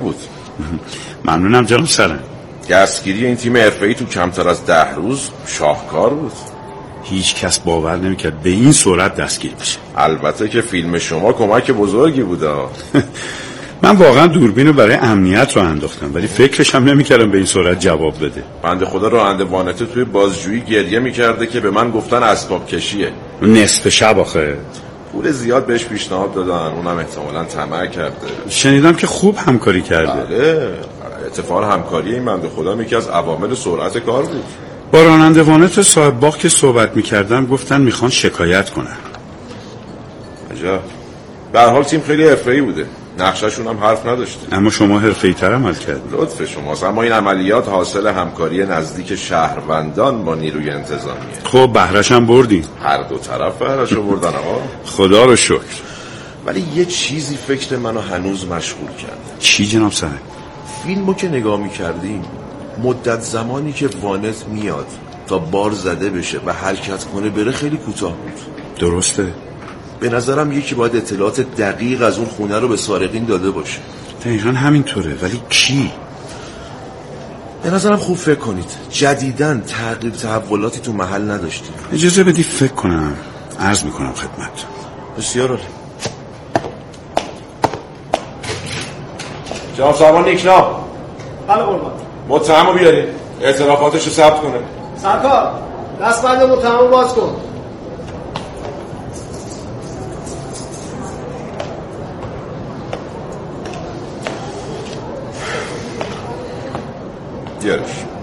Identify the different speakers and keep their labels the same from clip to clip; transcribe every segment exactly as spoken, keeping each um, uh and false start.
Speaker 1: بود.
Speaker 2: ممنونم جناب سرنگ.
Speaker 1: دستگیری این تیم حرفه‌ای تو کمتر از ده روز شاهکار بود.
Speaker 2: هیچ کس باور نمیکرد به این سرعت دستگیر بشه.
Speaker 1: البته که فیلم شما کمک بزرگی بوده.
Speaker 2: من واقعا دوربینو برای امنیت رو انداختم، ولی فکرش هم نمیکردم به این سرعت جواب بده.
Speaker 1: بنده خدا راننده وانته توی بازجویی گریه میکرده که به من گفتن اسباب کشیه.
Speaker 2: نصف شب آخه
Speaker 1: پول زیاد بهش پیشنهاد دادن، اونم احتمالاً طمع کرده.
Speaker 2: شنیدم که خوب همکاری کرده.
Speaker 1: بله، اتفاق همکاری این بنده خدا یکی از عوامل سرعت کار بود.
Speaker 2: با راننده وانت صاحب باغ که صحبت میکردم گفتن میخوان شکایت کنن.
Speaker 1: عجب. به هر حال تیم خیلی حرفه‌ای بوده، نقشه‌شون هم حرف نداشته.
Speaker 2: اما شما حرفه‌ای‌تر عمل کردید.
Speaker 1: لطف شماست، اما این عملیات حاصل همکاری نزدیک شهروندان با نیروی انتظامیه.
Speaker 2: خب بهره‌ش هم بردی؟
Speaker 1: هر دو طرف بهره‌شو بردن آقا.
Speaker 2: خدا رو شکر.
Speaker 1: ولی یه چیزی فکر منو هنوز مشغول کرده.
Speaker 2: چی جناب سرنگ؟
Speaker 1: فیلمو که نگاه می‌کردیم، مدت زمانی که وانت میاد تا بار زده بشه و حرکت کنه بره خیلی کوتاه بود.
Speaker 2: درسته.
Speaker 1: به نظرم یکی باید اطلاعات دقیق از اون خونه رو به سارقین داده باشه.
Speaker 2: دقیقاً همینطوره، ولی کی؟
Speaker 1: به نظرم خوب فکر کنید. جدیداً تغییر تحولاتی تو محل نداشتیم.
Speaker 2: اجازه بدی فکر کنم. عرض میکنم خدمت.
Speaker 1: بسیار عالی. جناب سروان نیکنا.
Speaker 3: بله قربان.
Speaker 1: متهمو بیارید. اعترافاتشو ثبت کنه.
Speaker 3: سرکار، دستبند متهمو باز کن.
Speaker 1: دیارش.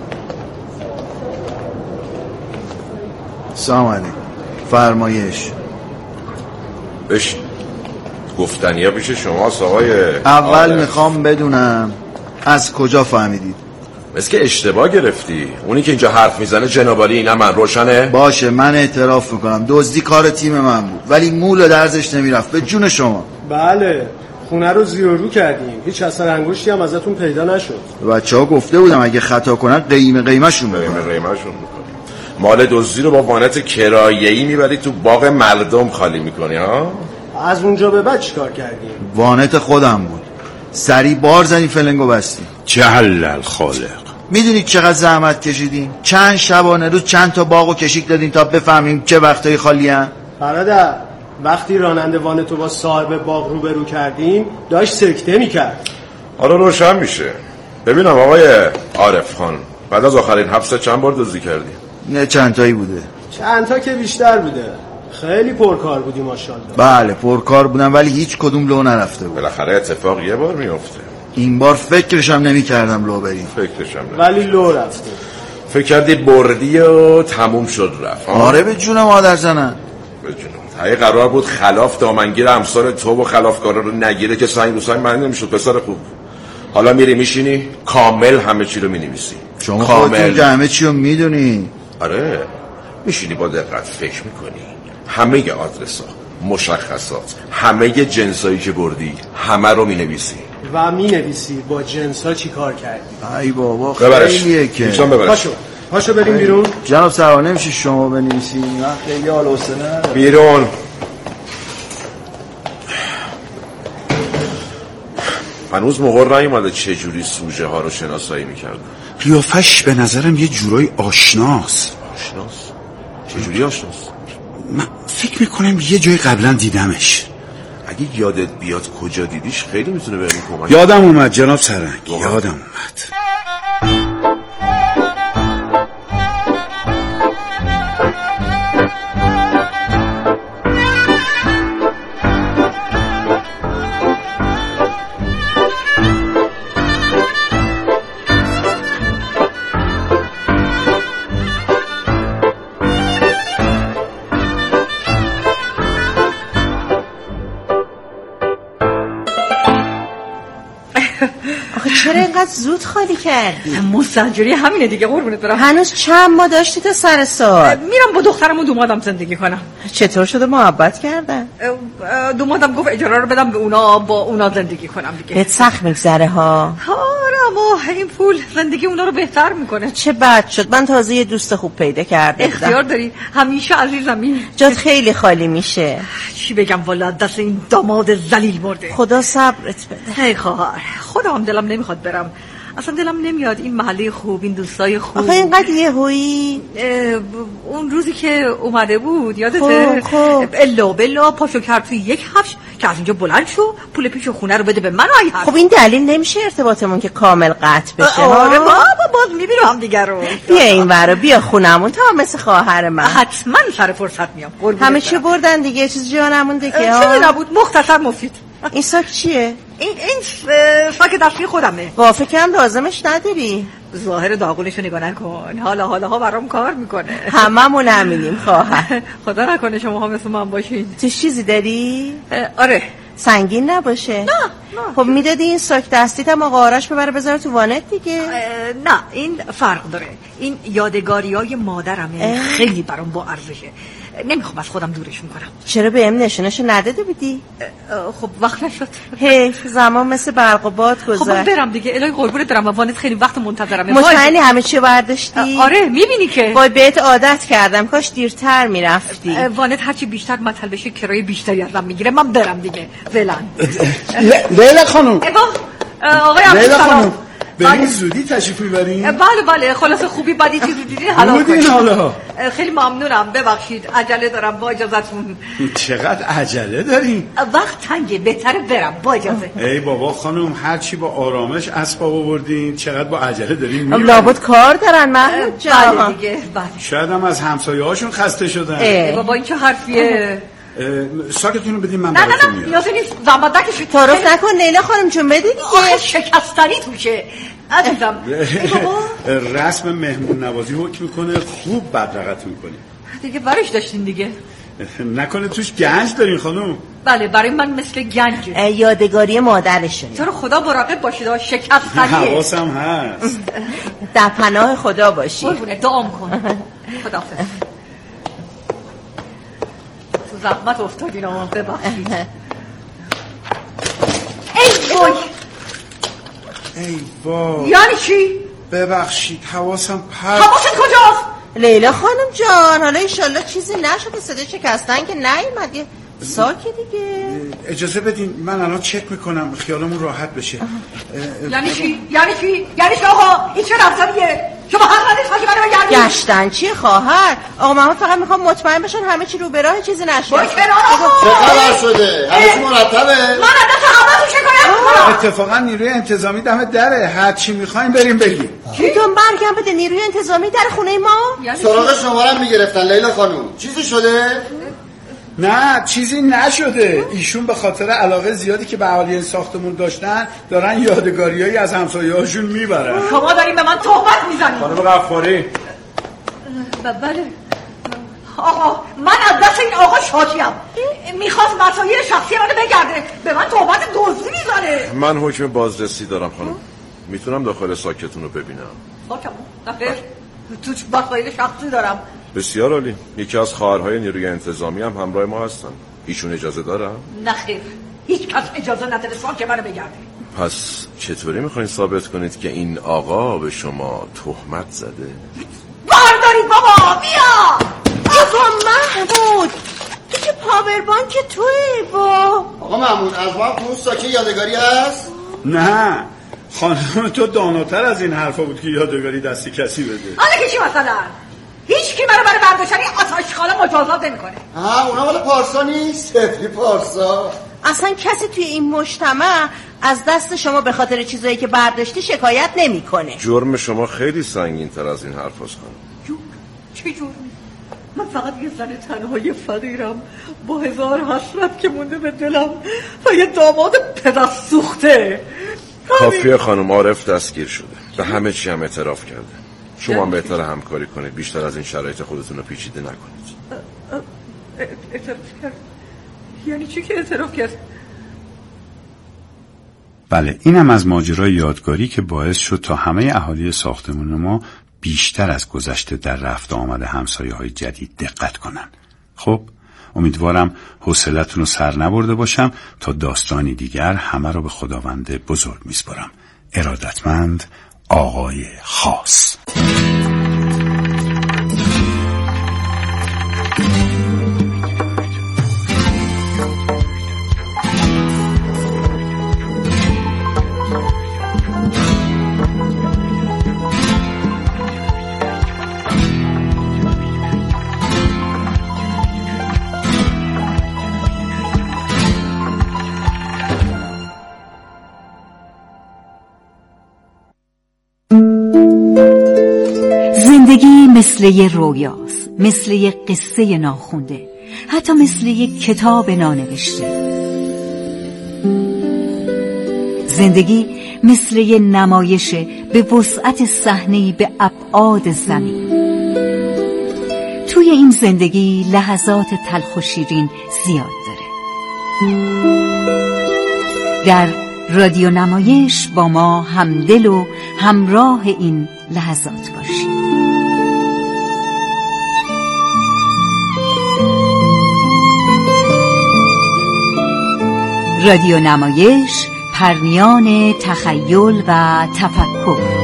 Speaker 4: سلام علیکم. فرمایش.
Speaker 1: بشین. گفتنیه پیش شماست آقای.
Speaker 4: اول میخوام بدونم از کجا فهمیدید؟
Speaker 1: مثل که اشتباه گرفتی. اونی که اینجا حرف میزنه جنابالی، اینم من روشنه؟
Speaker 4: باشه، من اعتراف میکنم دزدی کار تیم من بود، ولی مول درزش نمیرفت. به جون شما.
Speaker 3: بله، خونه رو زیر و رو کردیم، هیچ اثر انگشتی هم ازتون پیدا نشد.
Speaker 4: بچه ها گفته بودم اگه خطا کنن قیمه قیمه‌شون میکنن.
Speaker 1: قیمه قیمه‌شون میکنن. مال دزدی رو با وانت کرایه‌ای میبری تو باغ مردم خالی میکنی ها؟
Speaker 3: از اونجا به بعد چیکار کردیم؟
Speaker 4: وانت خودم بود، سری بار زدیم فلنگو بستیم.
Speaker 2: جل الخالق.
Speaker 4: میدونید چقدر زحمت کشیدیم؟ چند شبانه روز چند تا باغو کشیک دادیم تا بفهمیم چه وقتایی خالی ان.
Speaker 3: برادر، وقتی راننده وانتو با صاحب باغ روبرو کردیم داشت سکته میکرد.
Speaker 1: آره روشن میشه. ببینم آقای عارف خان، بعد از آخرین حبس چند بار دزدی کردی؟
Speaker 4: نه چند تایی بوده.
Speaker 3: چند تا که بیشتر بوده. خیلی پرکار بودی ماشاءالله.
Speaker 4: بله پرکار بودم، ولی هیچ کدوم لو نرفته بود.
Speaker 1: بالاخره اتفاق یه بار میفته.
Speaker 4: این بار فکرشم نمی کردم لو بریم.
Speaker 1: فکرشم نمی.
Speaker 3: ولی لو رفته.
Speaker 1: فکر کردی بردی و تموم شد رفت.
Speaker 4: آره به جون مادر زنن.
Speaker 1: به جون. تایی قرار بود خلاف دامنگیر امثال تو و خلافکارا رو نگیره که سنگ رو سنگ معنی نمیشد. پسر خوب، حالا میری میشینی کامل همه چی رو مینویسی.
Speaker 4: شما خودتون که همه چی رو میدونی.
Speaker 1: آره میشینی با دقت فکر میکنی، همه آدرسا، مشخصات، همه جنسایی که بردی همه رو مینویسی
Speaker 3: و مینویسی با جنسا چی کار کردی.
Speaker 4: ای بابا
Speaker 1: خیلیه
Speaker 4: که
Speaker 3: پاشو پاشو بریم بیرون.
Speaker 4: جناب سروان نمیشه شما بنویسی؟ من خیلی حال و حوصله ندارم.
Speaker 1: بیرون. هنوز مقر نیومده چه جوری سوژه ها رو شناسایی میکردن.
Speaker 2: قیافش به نظرم یه جورای آشناست.
Speaker 1: آشناس؟ چه جوری آشناس؟
Speaker 2: من فکر میکنم یه جای قبلا دیدمش.
Speaker 1: اگه یادت بیاد کجا دیدیش خیلی میتونه بهمون کمک.
Speaker 2: یادم اومد جناب سرنگ، یادم اومد.
Speaker 5: چرا اینقدر زود خالی کردی؟
Speaker 6: مستاجری همینه دیگه قربونت برم.
Speaker 5: هنوز چند ماه داشتی تا سر سال؟
Speaker 6: میرم با دخترم و دومادم زندگی کنم.
Speaker 5: چطور شده محبت کردن؟
Speaker 6: دومادم گفت اجاره رو بدم به اونا با اونا زندگی کنم دیگه.
Speaker 5: بهت سخت میگذره ها؟
Speaker 6: آره اما این پول زندگی اونا رو بهتر میکنه.
Speaker 5: چه بد شد، من تازه یه دوست خوب پیدا کرده بودم.
Speaker 6: اختیار داری همیشه عزیزمی،
Speaker 5: جات خیلی خالی میشه.
Speaker 6: چی بگم والا، دست این داماد ذلیل مرده.
Speaker 5: خدا صبرت بده.
Speaker 6: ای خواهر، خودم دلم نمیخواد برم، اصلا دلم نمیاد. این محله خوب، این دوستای خوب.
Speaker 5: آخه اینقدر یهویی
Speaker 6: اون روزی که اومده بود یادته؟
Speaker 5: خب
Speaker 6: الا بلا پاشو کرد توی یک هفش که از اینجا بلند شو پول پیش خونه رو بده به من. آی
Speaker 5: خب این دلیل نمیشه ارتباطمون که کامل قطع بشه.
Speaker 6: آره بابا، باز میبینم هم دیگر رو.
Speaker 5: بیا این ورا، بیا خونمون تا مثل خواهر من.
Speaker 6: حتما سر فرصت میام.
Speaker 5: همه چی بردن دیگه، چیز جا نمونده که.
Speaker 6: چه نبود، مختصر مفید.
Speaker 5: این ساک چیه؟
Speaker 6: این این ساک دستی خودمه.
Speaker 5: با فکرم لازمش نداری.
Speaker 6: ظاهر داغونشو نگاه نکن، حالا حالا ها برام کار میکنه.
Speaker 5: هممون همینیم خواهر.
Speaker 6: خدا نکنه شما ها مثل من باشین.
Speaker 5: تو چیزی داری؟
Speaker 6: آره.
Speaker 5: سنگین نباشه.
Speaker 6: نه نه.
Speaker 5: خب میدادی این ساک دستیت هم آقا آرش ببره بذاره تو وانت دیگه.
Speaker 6: نه این فرق داره، این یادگاری های مادرمه، خیلی برام با ارزشه، نمیخوام از خودم دورش میکنم.
Speaker 5: چرا به ام نشونشو نداده بودی؟
Speaker 6: خب وقت نشد.
Speaker 5: حیف، زمان مثل برق و باد گذشت.
Speaker 6: خب برم دیگه، الهی قربونت برم، وانت خیلی وقت منتظرمه.
Speaker 5: مطمئنی همه چی برداشتی؟
Speaker 6: آره میبینی که
Speaker 5: وای بهت عادت کردم، کاش دیرتر میرفتی.
Speaker 6: وانت هرچی بیشتر مطل بشه کرایه بیشتری ازم میگیره، من برم دیگه. فعلا
Speaker 4: لیلا خانم.
Speaker 6: آقای
Speaker 4: لیلا خانم
Speaker 2: به این زودی تشریف میبرین؟
Speaker 6: بله بله، خلاص خوبی بدی چیزی دیدین حالا
Speaker 2: بودین حالا.
Speaker 6: خیلی ممنونم، ببخشید عجله دارم، با اجازتون.
Speaker 2: چقدر عجله دارین؟
Speaker 6: وقت تنگه، بهتره برم، با اجازه.
Speaker 2: ای بابا خانم، هرچی با آرامش اسباب آوردین، چقدر با عجله دارین میبرین؟
Speaker 5: لابد کار دارن محمود جان.
Speaker 6: بله دیگه بله.
Speaker 2: شاید هم از همسایه هاشون خسته شدن.
Speaker 6: بابا این چه حرفیه؟
Speaker 2: ساکتون رو بدین من
Speaker 6: نه نه
Speaker 2: براتون
Speaker 6: نه
Speaker 2: میارم.
Speaker 6: نیازی نیست، زحمت نکشید.
Speaker 5: تعارف نکن لیلا خانم جون، بده دیگه.
Speaker 6: آخه شکستنی توشه عزیزم.
Speaker 2: رسم مهمون نوازی حکم میکنه خوب بدرقت میکنی
Speaker 6: دیگه. برش داشتین دیگه.
Speaker 2: نکنه توش گنج دارین خانم؟
Speaker 6: بله برای من مثل گنجه.
Speaker 5: یادگاری مادرشونه.
Speaker 6: تو رو خدا مراقب باشید، شکستنیه.
Speaker 2: حواسم هست.
Speaker 5: در پناه خدا باشی.
Speaker 6: قربونه دعام کن. خداحافظ. تو زحمت افتادین آمان، ببخشید. ای وای
Speaker 2: ای وای،
Speaker 6: یعنی چی؟
Speaker 2: ببخشید حواسم پرت.
Speaker 6: حواست کجاست؟
Speaker 5: لیلا خانم جان، حالا انشالله چیزی نشده، صدا شکستن که نیومد، یه ساکی دیگه.
Speaker 2: اجازه بدین من الان چک میکنم خیالمون راحت بشه.
Speaker 6: یعنی چی؟ یعنی چی؟ یعنی چی آقا؟ این چه رفتاریه؟ شما حق ندید خاکی منو بگردید.
Speaker 5: گشتن چیه خواهر؟ آقا محمد فقط میخوام مطمئن بشن همه چی رو به راه، چیزی نشه.
Speaker 6: با کنار آقا.
Speaker 7: چه خبر شده؟ همه چی مرتبه؟
Speaker 6: من از دست همه تو شکایت میکنم.
Speaker 2: اتفاقا نیروی انتظامی دم دره، هر چی میخواین بریم بگیم.
Speaker 5: میتون برگم بده نیروی انتظامی در خونه ما؟
Speaker 7: سراغ شما رو میگرفتن لیلا خانوم، چیزی شده؟
Speaker 2: نه چیزی نشده، ایشون به خاطر علاقه زیادی که به اهالی ساختمون داشتن دارن یادگاریایی از همسایه‌هاشون میبرن.
Speaker 6: شما دارین به من تهمت میزنید.
Speaker 2: خانم غفاری.
Speaker 6: بله آقا، من از دست این آقا شاکیم. میخواست مسائل شخصی منو بگرده، به من تهمت دزدی میزنه.
Speaker 1: من حکم بازرسی دارم خانم، میتونم داخل ساکتون رو ببینم؟
Speaker 6: ساکم؟ نخیر، تو مسائل شخصی دارم.
Speaker 1: بسیار عالی، یکی از خواهرهای نیروی انتظامی هم همراه ما هستن، ایشون اجازه دارم؟
Speaker 6: نخیر، هیچ کس اجازه نداره ساک منو بگرده.
Speaker 1: پس چطوری میخواین ثابت کنید که این آقا به شما تهمت زده؟
Speaker 6: باردارید بابا، بیا.
Speaker 5: آقا محمود تو که پاور بانک توی با
Speaker 7: آقا محمود از ما تو ساکه یادگاری هست؟
Speaker 2: نه خانم تو داناتر از این حرفا بود که یادگاری دستی کسی بده.
Speaker 6: حالا که چی مثلا؟ هیچ کی منو برای برداشتنی آتشخاله مجازات نمیکنه.
Speaker 7: ها اونا مال پارسا نیست؟ تفلی پارسا.
Speaker 5: اصلا کسی توی این مجتمع از دست شما به خاطر چیزایی که برداشتی شکایت نمیکنه.
Speaker 1: جرم شما خیلی سنگین تر از این حرف هست خانم.
Speaker 6: جرم؟ چه جرمی؟ من فقط یه زن تنهای فقیرم با هزار حسرت که مونده به دلم و یه داماد پدر سوخته.
Speaker 1: کافیه خانم، عارف دستگیر شده، به همه چی هم اعتراف کرده. شما هم بهتر همکاری کنید، بیشتر از این شرایط خودتون رو پیچیده نکنید.
Speaker 6: اعتراف کرد؟ یعنی چی که اعتراف کرد؟
Speaker 2: بله اینم از ماجرای یادگاری که باعث شد تا همه اهالی ساختمون ما بیشتر از گذشته در رفت آمد همسایه های جدید دقت کنن. خب امیدوارم حوصلتون رو سر نبرده باشم، تا داستانی دیگر همه رو به خداوند بزرگ میسپارم. ارادتمند آقای خاص.
Speaker 6: زندگی مثل یه رویاست، مثل یه قصه ناخونده، حتی مثل یه کتاب نانوشته. زندگی مثل یه نمایشه به وسعت صحنه‌ای به ابعاد زمین. توی این زندگی لحظات تلخ و شیرین زیاد داره. در رادیو نمایش با ما همدل و همراه این لحظات باشید. رادیو نمایش، پرنیان تخیل و تفکر.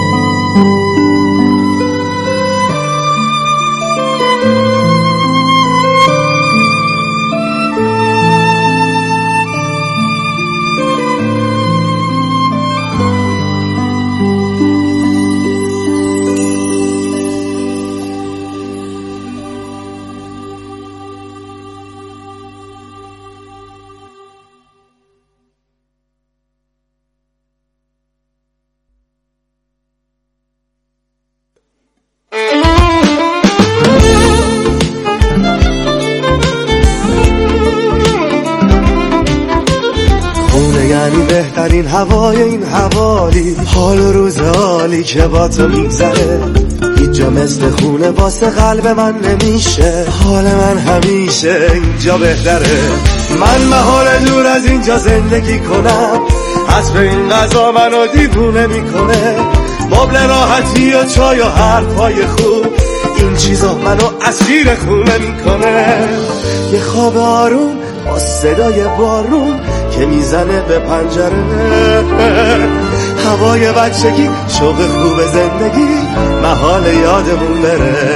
Speaker 8: بهترین هوای این حوالی، حال و روز عالی که با تو میگذره، هیچ جا مثل خونه واسه قلب من نمیشه. حال من همیشه اینجا بهتره، من محال دور از اینجا زندگی کنم. حسب این غذا منو دیوونه میکنه، مبل راحتی و چای و حرفای خوب، این چیزا منو اسیر خونه میکنه. یه خواب آروم با صدای بارون که میزنه به پنجره، هوای بچگی، شوق خوب زندگی، محال یادمون بره.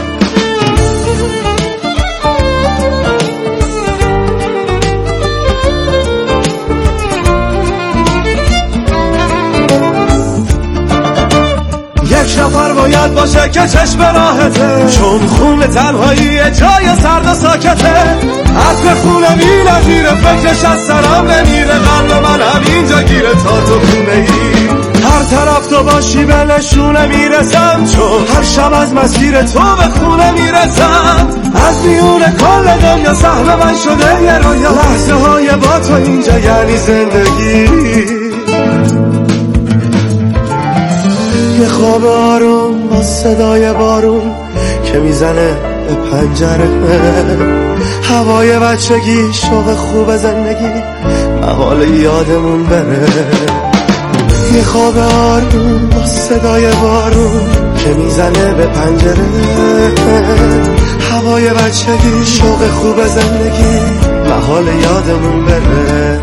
Speaker 8: یک نفر باید باشه که چشم راحته، چون خون تنهایی جای سرد و ساکته. عطر خونه بی نظیره، فکرش از سرم نمیره، قلب من همینجا گیره تا تو خونه ای. هر طرف تو باشی به نشونه میرسم، چون هر شب از مسیر تو به خونه میرسم. از میون کل دنیا سهم من شده یه رویا، لحظه های با تو اینجا یعنی زندگی. یه خواب آروم با صدای بارون که میزنه به پنجره، هوای بچگی، شوق خوب زندگی، محال یادمون بره. یه خواب آروم با صدای بارون که میزنه به پنجره، هوای بچگی، شوق خوب زندگی، محال یادمون بره.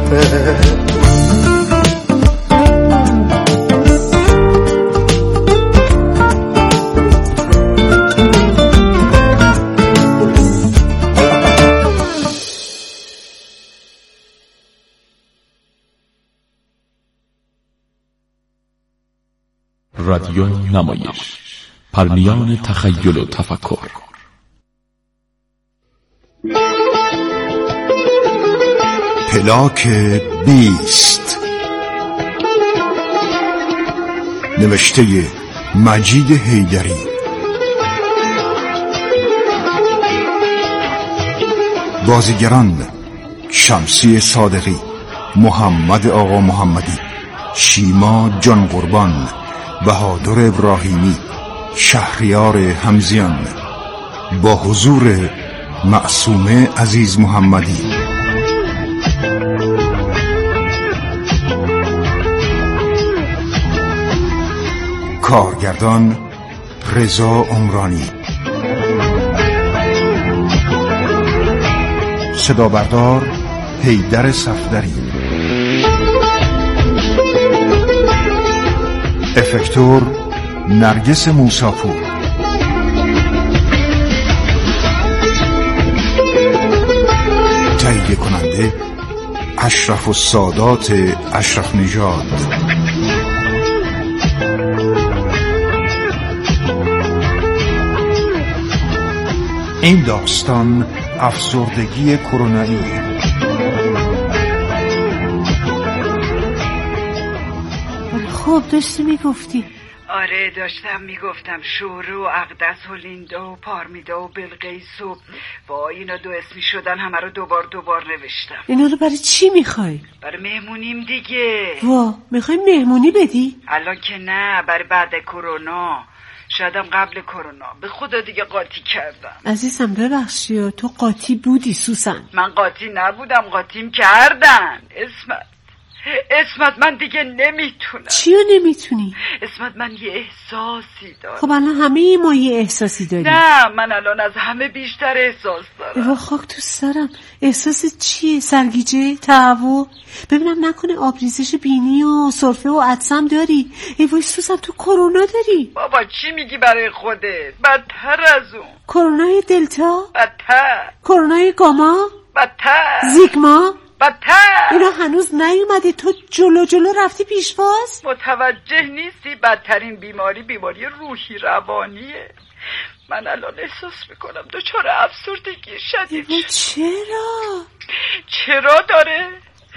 Speaker 9: رادیو نمایش، پرنیان تخیل و تفکر.
Speaker 10: پلاک بیست، نوشته مجید حیدری، بازیگران شمسی صادقی، محمد آقا محمدی، شیما جان قربان، بهادر ابراهیمی، شهریار همزیان، با حضور معصومه عزیز محمدی. کارگردان رضا عمرانی، صدا بردار حیدر صفدری، افکتور نرگس موساپور، تهیه کننده اشرف السادات اشرف نژاد. این داستان افسردگی کرونایی.
Speaker 11: خب داشتی میگفتی؟
Speaker 12: آره داشتم میگفتم شوره و اقدس و لیندا و پارمیدا و بلقیس و وای اینا دو اسمی شدن، همه رو دوبار دوبار نوشتم.
Speaker 11: اینا رو برای چی میخوای؟
Speaker 12: برای مهمونیم دیگه.
Speaker 11: وا میخوای مهمونی بدی؟
Speaker 12: الان که نه، برای بعد کرونا، شایدم قبل کرونا. به خدا دیگه قاطی کردم.
Speaker 11: عزیزم ببخشی تو قاطی بودی سوسن.
Speaker 12: من قاطی نبودم، قاطیم کردن. اسمت اسمت من دیگه نمیتونم.
Speaker 11: چیو نمیتونی؟
Speaker 12: اسمت من یه احساسی دارم.
Speaker 11: خب الان همه ما یه احساسی داریم.
Speaker 12: نه من الان از همه بیشتر احساس دارم.
Speaker 11: وا خاک تو سرم. احساس چیه؟ سرگیجه؟ تهوع؟ ببینم نکنه آبریزش بینی و سرفه و عطسم داری؟ ای وای سوسن تو کرونا داری.
Speaker 12: بابا چی میگی برای خودت؟ بدتر از اون.
Speaker 11: کرونای دلتا؟
Speaker 12: بدتر.
Speaker 11: کرونای گاما؟
Speaker 12: بدتر.
Speaker 11: زیگما؟
Speaker 12: بدتر.
Speaker 11: اینا هنوز نیومده، تو جلو جلو رفتی پیشواز؟
Speaker 12: متوجه نیستی؟ بدترین بیماری بیماری روحی روانیه. من الان احساس میکنم دچار افسردگی شدید.
Speaker 11: چرا؟
Speaker 12: چرا داره؟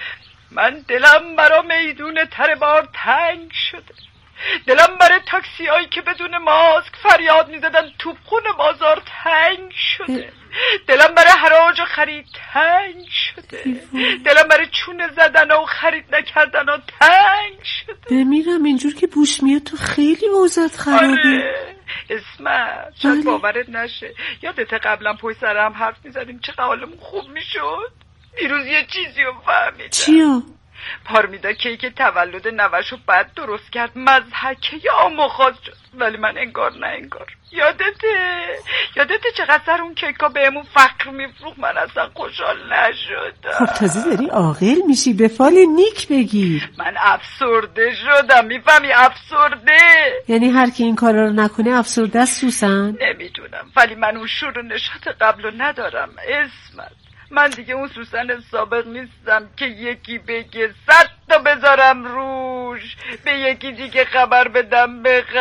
Speaker 12: من دلم برا میدون تر بار تنگ شده. دلم برای تاکسی هایی که بدون ماسک فریاد میزدن توپخون بازار تنگ شده. دلم برای حراج و خرید تنگ شده. دلم برای چونه زدن و خرید نکردن و تنگ شده.
Speaker 11: بمیرم اینجور که بوش میاد تو خیلی اوضاعت خرابه.
Speaker 12: آره اسمت شاید باورت نشه، یادت قبلا پشت سرم حرف میزدیم چه حالمون خوب میشد؟ دیروز یه چیزی رو فهمیدم.
Speaker 11: چیو؟
Speaker 12: پارمیدا کیک تولد نوشو بعد درست کرد، مضحکه یا آموخاز شد، ولی من انگار نه انگار. یادته یادته چقدر سر اون کیکا بهمون فقر میفروخت، من اصلا خوشحال نشدم.
Speaker 11: خب تازه داری عاقل میشی، به فال نیک بگیر.
Speaker 12: من افسرده شدم، میفهمی؟ افسرده.
Speaker 11: یعنی هر کی این کارا رو نکنه افسرده است سوسن؟
Speaker 12: نمیدونم، ولی من اون شور و نشاط قبلو ندارم. اسمت من دیگه اون سوسن سابق نیستم که یکی بگه صد تا بذارم روش، به یکی دیگه خبر بدم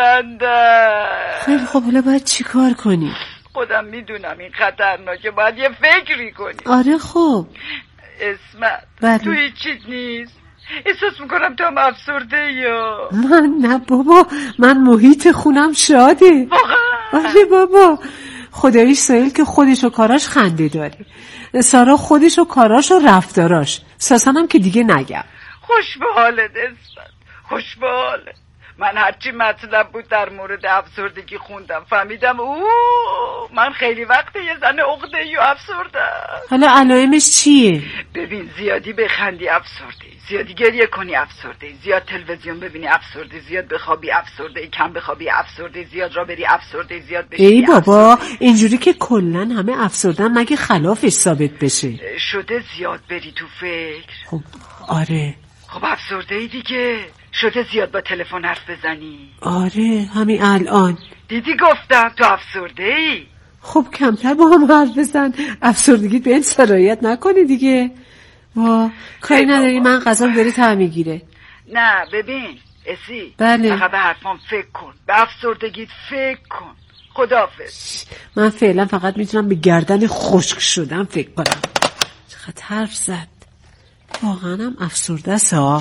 Speaker 12: بخندم.
Speaker 11: خیلی خب حالا باید چی کار کنی؟
Speaker 12: خودم میدونم این خطرناکه، باید یه فکری کنی.
Speaker 11: آره خب
Speaker 12: اسمت
Speaker 11: بله.
Speaker 12: تو هیچیت نیست؟ احساس میکنم تو هم افسرده یا؟
Speaker 11: من نه بابا، من محیط خونم شاده.
Speaker 12: واقعا؟
Speaker 11: آره بابا خداییش سایل که خودش و کاراش خنده داره، سارا خودش و کاراش و رفتاراش، ساسانم که دیگه نگم.
Speaker 12: خوش به حالت اسمت، خوش به حالت. من هرچی مطلب بود در مورد افسردگی خوندم، فهمیدم اوه من خیلی وقته یه زن عقده‌ای و افسردم.
Speaker 11: حالا علائمش چیه؟
Speaker 12: ببین زیادی بخندی افسرده، زیادی گریه کنی افسرده، زیاد تلویزیون ببینی افسرده، زیاد بخوابی افسرده، کم بخوابی افسرده، زیاد را بری افسرده، زیاد بشینی.
Speaker 11: ای بابا افسرده. اینجوری که کلن همه افسردن مگه خلافش ثابت بشه؟
Speaker 12: شده زیاد بری تو فکر.
Speaker 11: خب آره.
Speaker 12: خب افسرده ای دیگه. شده زیاد با تلفن حرف بزنی.
Speaker 11: آره همین الان.
Speaker 12: دیدی گفتم تو افسرده ای.
Speaker 11: خب کمتر با هم حرف بزن، افسردگی به این سرایت نکنی دیگه. وا کاری نداری، من غذام داره طعم میگیره.
Speaker 12: نه ببین اسی،
Speaker 11: بله.
Speaker 12: فقط به حرفام فکر کن، به افسردگیت فکر کن. خداحافظ.
Speaker 11: من فعلا فقط میتونم به گردن خشک شدم فکر کنم. چقدر حرف زد، واقعا هم افسرده است ها.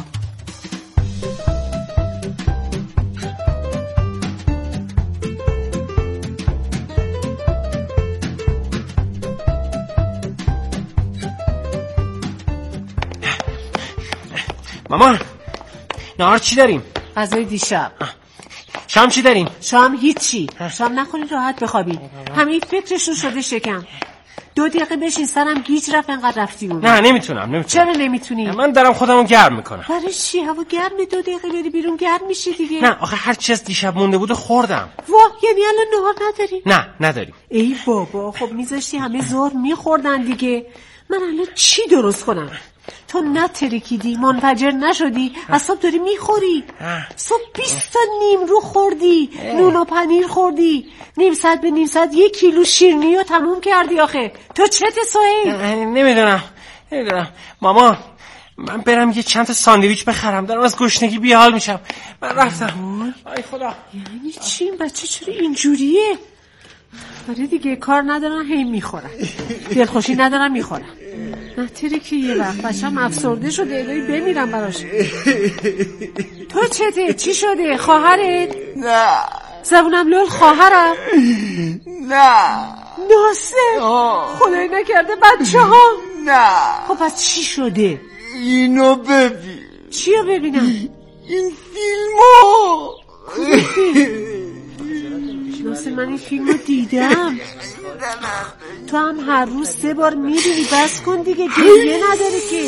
Speaker 3: مامان نهار چی داریم؟
Speaker 11: غذای دیشب.
Speaker 3: شام چی داریم؟
Speaker 11: شام هیچی. شام نخوری راحت بخوابی. همین فکرشون شده شکم. دو دقیقه بشین سرم گیج رفت انقدر رفتی اون.
Speaker 3: نه نمیتونم نمیتونم.
Speaker 11: چرا نمیتونی؟
Speaker 3: من دارم خودمو گرم میکنم.
Speaker 11: برای چی؟ هوا گرمه، دو دقیقه بری بیرون گرم میشی دیگه.
Speaker 3: نه آخه هر چی از دیشب مونده بود خوردم.
Speaker 11: واه یعنی الان نهار نداری؟
Speaker 3: نه نداریم.
Speaker 11: ای بابا خب میذاشتی همه ظهر میخوردن دیگه. من الان چی درست کنم؟ تو نترکیدی، منفجر نشدی، از صبح داری میخوری. صبح بیست تا نیم رو خوردی، نون و پنیر خوردی، نیم ساعت به نیم ساعت یک کیلو شیرینی رو تموم کردی. آخه تو چته سهیل؟
Speaker 13: نمیدونم نمیدونم مامان، من برم یه چند تا ساندویچ بخرم، دارم از گشنگی بیحال میشم. من رفتم. ای خدا.
Speaker 11: یعنی چی این بچه چرا اینجوریه؟ آره دیگه، کار ندارن هی میخورن، دلخوشی ندارن میخورن. نتیره که یه وقت بچه‌م افسرده شده الهی بمیرم براش. تو چته؟ چی شده؟ خواهرت؟
Speaker 4: نه.
Speaker 11: زبونم لول خواهرم؟
Speaker 4: نه.
Speaker 11: ناصر؟ خدای نکرده بچه ها؟
Speaker 4: نه.
Speaker 11: خب پس چی شده؟
Speaker 4: اینو ببین.
Speaker 11: چی رو ببینم؟
Speaker 4: این فیلمو.
Speaker 11: ناصر من این فیلم رو دیدم. تو هم هر روز سه بار میبینی، بس کن دیگه، گریه نداره که.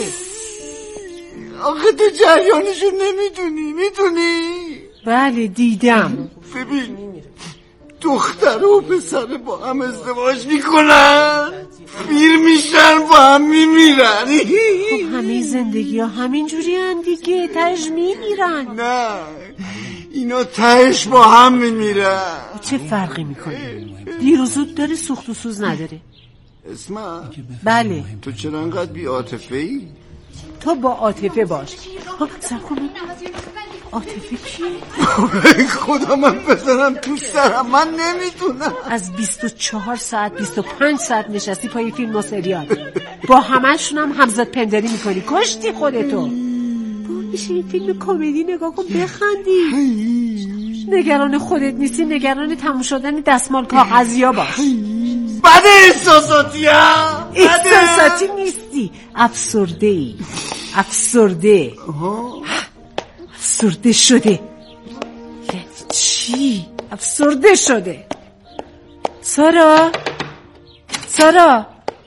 Speaker 4: آخه تو جریانشو نمیدونی. میدونی؟
Speaker 11: بله دیدم.
Speaker 4: ببین دختر و پسر با هم ازدواج میکنن، پیر میشن، با هم میمیرن.
Speaker 11: خب همه زندگی ها همین جوری هن دیگه، تهش میمیرن.
Speaker 4: نه اینا تهش با هم میمیرن.
Speaker 11: چه فرقی میکنه؟ دیر و زود داره، سوخت و سوز نداره.
Speaker 4: اسمع.
Speaker 11: بله.
Speaker 4: تو چرا انقدر بی عاطفه ای؟
Speaker 11: تو با عاطفه باش. سب کن، عاطفه کیه؟
Speaker 4: خدا من بزنم تو سرم، من نمیتونم.
Speaker 11: از بیست و چهار ساعت بیست و پنج ساعت نشستی پای فیلم و سریال، با همه‌شون هم همزاد پنداری میکنی، کشتی خودتو. میشه این فیلم کمدی نگاه کن بخندی. نگران خودت نیستی، نگران تموم شدن دستمال کاغذیا باش.
Speaker 4: بد احساساتی هم
Speaker 11: احساساتی نیستی، افسرده ای. افسرده افسرده شده. یعنی چی؟ افسرده شده. سارا سارا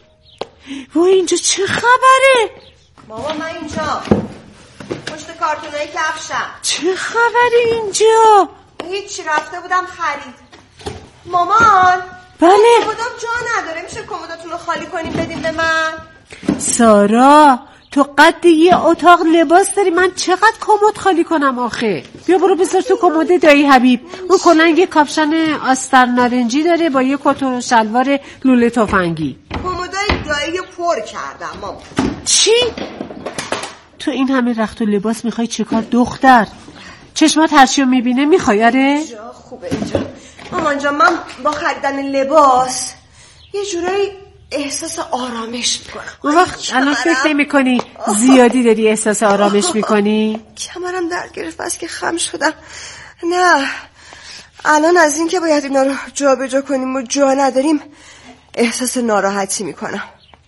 Speaker 11: وای اینجا چه خبره؟
Speaker 5: بابا من اینجا پشت کارتونای کفشم.
Speaker 11: چه خبره اینجا؟
Speaker 5: هیچی، رفته بودم خرید. مامان
Speaker 11: بله
Speaker 5: کمدام جا نداره، میشه کمداتون رو خالی کنیم بدیم به من؟
Speaker 11: سارا تو قد یه اتاق لباس داری، من چقدر کمد خالی کنم آخه؟ بیا برو بذار تو کمد دایی حبیب. اون کلا یه کاپشن آستر نارنجی داره با یه کت و شلوار لوله تفنگی.
Speaker 5: کمدای دایی پر کردم مامان.
Speaker 11: چی؟ تو این همه رخت و لباس میخوای چیکار دختر؟ چشمات هرچیو میبینه میخوای؟ آره؟
Speaker 5: جا خوبه اینجا مامان جان. من با خریدن لباس یه جورایی احساس آرامش میکنم.
Speaker 11: اون وقت الان فکر نمی‌کنی زیادی داری احساس آرامش میکنی؟
Speaker 5: کمرم درد گرفت بس که خم شدم. نه الان از این که باید اینا رو جا به جا کنیم و جا نداریم احساس ناراحتی میکنم.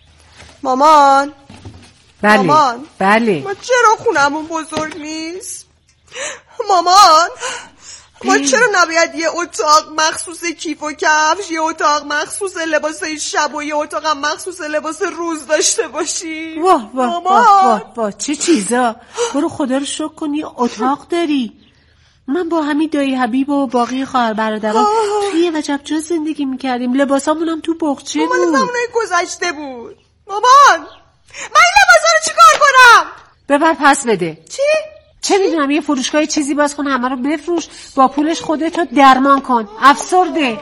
Speaker 5: مامان
Speaker 11: بله
Speaker 5: مامان
Speaker 11: بله
Speaker 5: ما چرا خونمون بزرگ نیست؟ مامان ما چرا نباید یه اتاق مخصوص کیف و کفش، یه اتاق مخصوص لباس شب و یه اتاق مخصوص لباس روز داشته باشی؟
Speaker 11: واه واه واه واه واه چه چیزا. برو خدا رو شکر کن یه اتاق داری. من با همین دایی حبیب و باقی خواهر برادرام توی یه وجب جا زندگی میکردیم، لباسامون هم تو بغچه بود.
Speaker 5: مال زمانای گذشته بود. مامان من این لباسا رو چیکار کنم؟
Speaker 11: ببر پس بده.
Speaker 5: چی؟
Speaker 11: چه میدونم یه فروشگاه چیزی باز کن، همه رو بفروش، با پولش خودتو درمان کن. افسرده.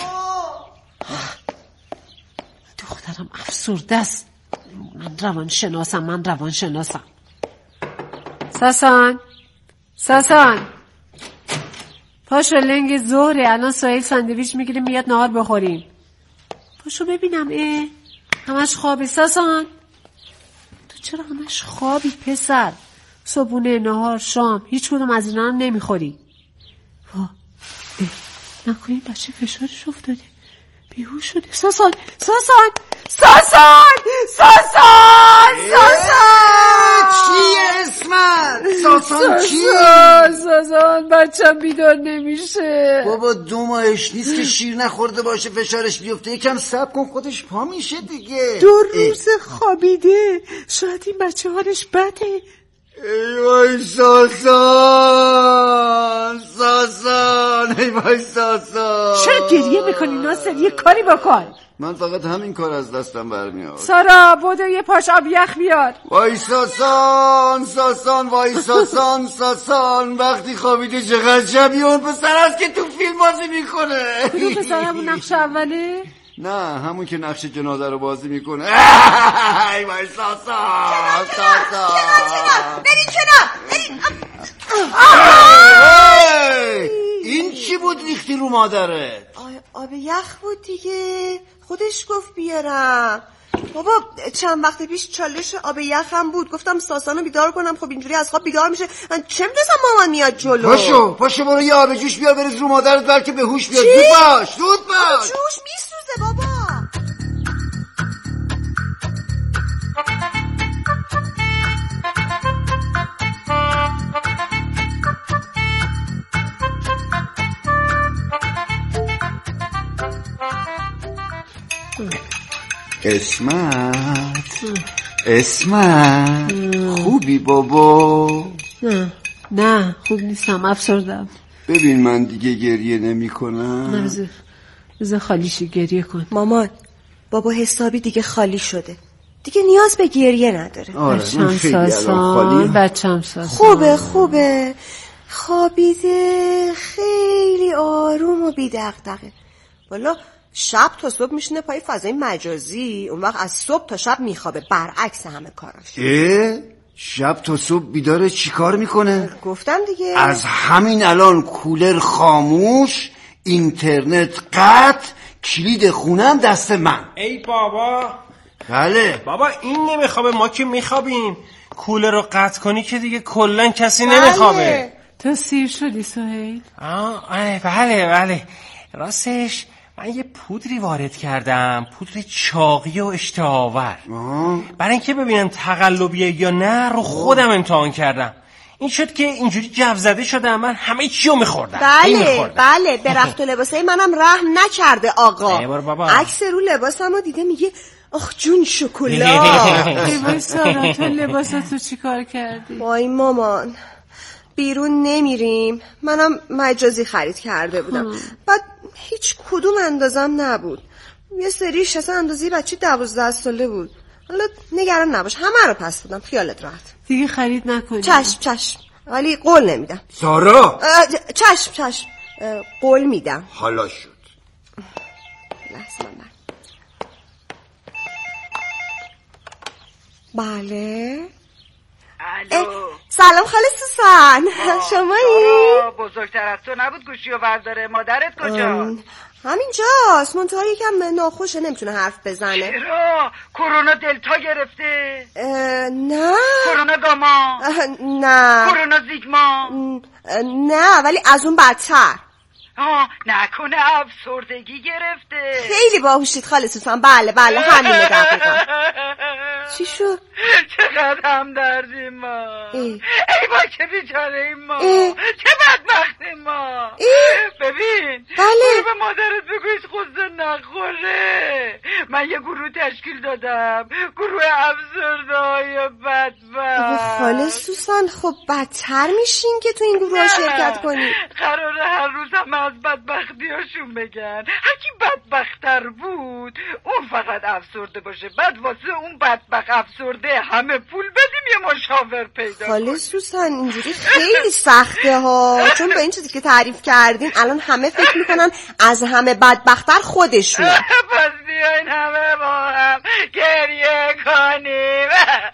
Speaker 11: دخترم افسرده است. من روان شناسم من روان شناسم. ساسان ساسان پاشو، لنگ ظهره، الان سایل ساندویچ میگیره میاد نهار بخوریم. پاشو ببینم. اه همش خوابی ساسان. تو چرا همش خوابی پسر؟ صبحونه، نهار، شام، هیچ کدوم از اینا هم نمیخوری. واه نکنی بچه فشارش افتاده بیهوش شده. ساسان ساسان ساسان ساسان ساسان
Speaker 4: چیه اسمت؟ ساسان چیه؟
Speaker 11: ساسان بچم بیدار نمیشه.
Speaker 4: بابا دو ماهش نیست که شیر نخورده باشه فشارش بیفته، یکم صبر کن خودش پا میشه دیگه.
Speaker 11: دو روز خوابیده، شاید این بچه حالش بده.
Speaker 4: ای وای ساسان ساسان ای وای ساسان.
Speaker 11: چرا گریه میکنی ناصر؟ یه کاری بکن.
Speaker 4: من فقط همین کار از دستم برمیاد.
Speaker 11: سارا بودو یه پاش آب یخ بیار.
Speaker 4: وای ساسان ساسان وای ساسان ساسان وقتی خوابیده چقدر شبیه اون پسر است که تو فیلم بازی میکنه.
Speaker 11: کدوم پسر همون نقش اوله؟
Speaker 4: نه همون که نقش جنازه رو بازی میکنه. ای وای ساسان ساسان
Speaker 5: برین کنار برین.
Speaker 4: این چی بود ریختی رو مادرت؟
Speaker 5: آب یخ بود دیگه، خودش گفت بیارم. بابا چند وقت پیش چالش آب یخم بود، گفتم ساسانو بیدار کنم. خب اینجوری از خواب بیدار میشه، من چه میدونم مامان میاد جلو.
Speaker 4: پاشو پاشو برو یه آب جوش بیار بریز رو مادرت بلکه به هوش بیاد. زود باش زود باش.
Speaker 5: جوش میسوزه بابا.
Speaker 4: اسمت اسمت خوبی بابا؟
Speaker 11: نه نه خوب نیستم، افسردم.
Speaker 4: ببین من دیگه گریه نمی کنم.
Speaker 11: نه بذار بذار خالیشی گریه کن.
Speaker 5: مامان بابا حسابی دیگه خالی شده، دیگه نیاز به گریه نداره.
Speaker 11: بچم ساسان بچم ساسان
Speaker 5: خوبه خوبه خوابیده، خیلی آروم و بی دغدغه. والا شب تا صبح میشینه پای فضای مجازی، اون وقت از صبح تا شب میخوابه، برعکس همه کاراش.
Speaker 4: اه؟ شب تا صبح بیداره چی کار میکنه؟
Speaker 5: گفتم دیگه
Speaker 4: از همین الان کولر خاموش، اینترنت قطع، کلید خونم دست من.
Speaker 13: ای بابا.
Speaker 4: بله
Speaker 13: بابا این نمیخوابه، ما که میخوابیم. کولر رو قطع کنی که دیگه کلن کسی نمیخوابه.
Speaker 11: تو سیر شدی سهیل؟
Speaker 13: آه بله بله راستش من یه پودری وارد کردم، پودر چاقی و اشتهاور، برای اینکه ببینم تقلبیه یا نه رو خودم امتحان کردم. این شد که اینجوری جو زده شدم، من همه چی رو میخوردم.
Speaker 5: بله بله به رخت و لباسای منم رحم نکرده آقا.
Speaker 13: بابا
Speaker 5: عکس رو لباسم رو دیده میگه آخ جون شکلات.
Speaker 11: وای سارا تو لباساتو چی کار کردی؟
Speaker 5: وای مامان بیرون نمیریم، منم مجازی خرید کرده بودم. بعد هیچ کدوم اندازم نبود، یه سریش اصلا اندازی بچه دوازده ساله بود. حالا نگران نباش همه رو پس بدم، خیالت راحت.
Speaker 11: دیگه خرید نکنی.
Speaker 5: چشم چشم ولی قول نمیدم.
Speaker 4: سارا
Speaker 5: چشم چشم قول میدم.
Speaker 4: حالا شد.
Speaker 5: لحظه من بله.
Speaker 12: الو
Speaker 5: سلام خاله سوسن، شمایی؟
Speaker 12: بزرگتر از تو نبود گوشی رو برداره. مادرت کجا؟
Speaker 5: همینجاست، منتها یکم ناخوشه نمیتونه حرف بزنه.
Speaker 12: چرا؟ کرونا دلتا گرفته؟
Speaker 5: نه.
Speaker 12: کرونا گاما؟
Speaker 5: نه.
Speaker 12: کرونا زیگما؟
Speaker 5: نه ولی از اون بدتر.
Speaker 12: آه نکنه افسردگی گرفته؟
Speaker 5: خیلی باهوشید خاله سوسن. بله بله همینه دقیقا. چی شد؟
Speaker 12: چقدر هم دردیم ما. ای, ای با که بیچاره این ما. چه بدبختیم ما. ای. ببین
Speaker 5: بله
Speaker 12: به مادرت بگویش خوزه نخوره. من یه گروه تشکیل دادم، گروه افسرده‌های بدبخت.
Speaker 5: خاله سوسن خب بدتر میشین که تو این گروه شرکت کنی.
Speaker 12: قراره هر روز هم از بدبختیاشون بگن، هرکی بدبختر بود اون فقط افسرده باشه، بعد واسه اون بدبخت افسرده همه پول بدیم یه مشاور پیدا.
Speaker 5: خاله سوسن اینجوری خیلی سخته ها، چون با این چیزی که تعریف کردین الان همه فکر میکنن از همه بدبختر خودشونه.
Speaker 12: پس بیاین همه با هم گریه کنیم.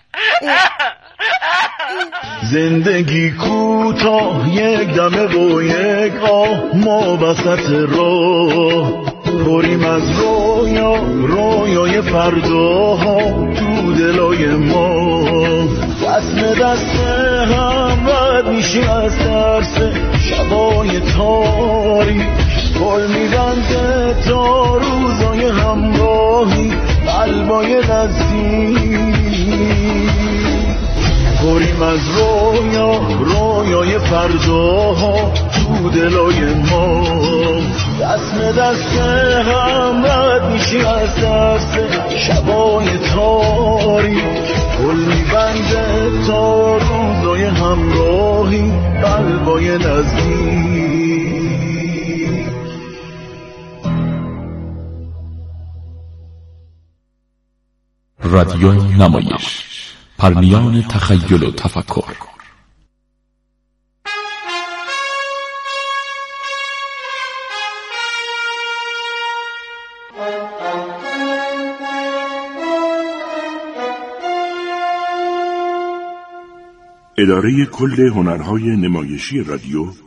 Speaker 14: زندگی کوتاه یک دمه و یک آه، ما وسط راه پریم از رویا رویای فرداها تو دلای ما. وصل دست هم رد میشی از ترس شبای تاریک، گل میبنده تا روزای همراهی قلبای نزدیک. پریم از رویا رویای فرداها تو دلای ما. دست دست هم رد میشی از دست شبای تاریک، گل میبنده تا روزای همراهی قلبای نزدیک.
Speaker 9: رادیو نمایش، پرمیان تخیل و تفکر.
Speaker 15: اداره کل هنرهای نمایشی رادیو